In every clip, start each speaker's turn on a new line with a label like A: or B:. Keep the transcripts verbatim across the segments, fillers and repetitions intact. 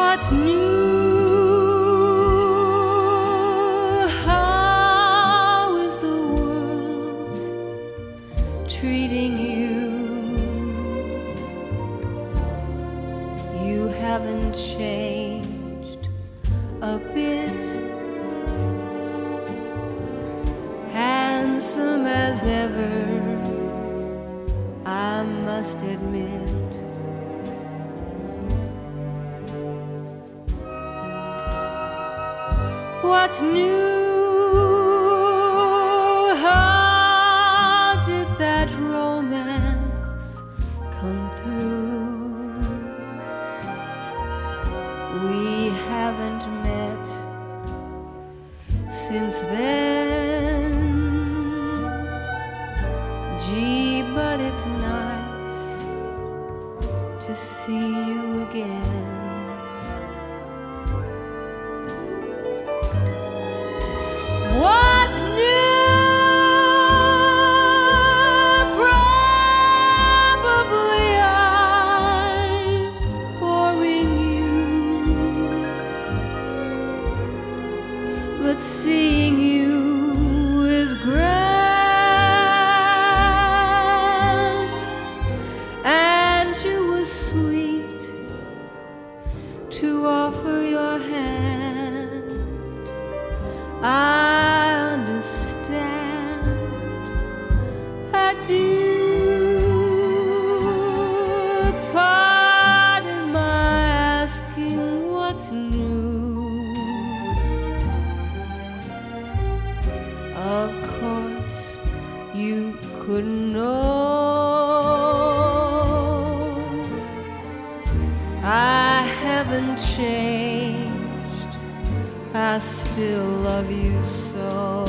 A: What's new? How is the world treating you? You haven't changed a bit, handsome as ever, I must admit. What's new? How did that romance come through? We haven't met since then. Gee, but it's nice to see you again. What's new? Probably I'm boring you, but seeing you is grand, and you were sweet to offer your hand. I understand, I do. Pardon my asking what's new. Of course you couldn't know I haven't changed, I still love you so.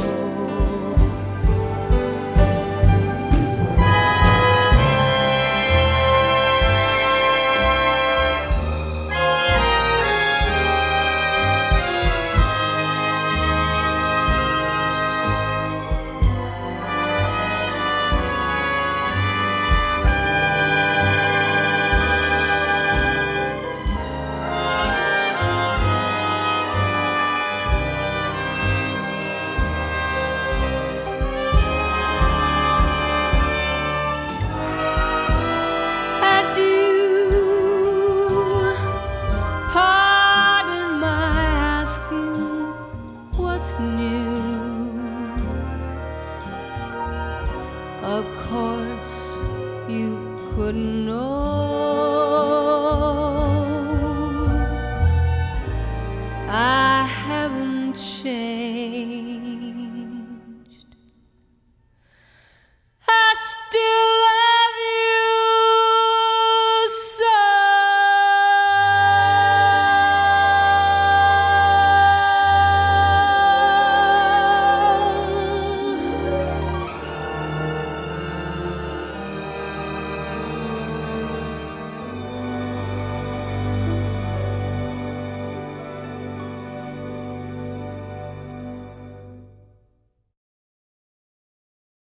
A: Of course you couldn't know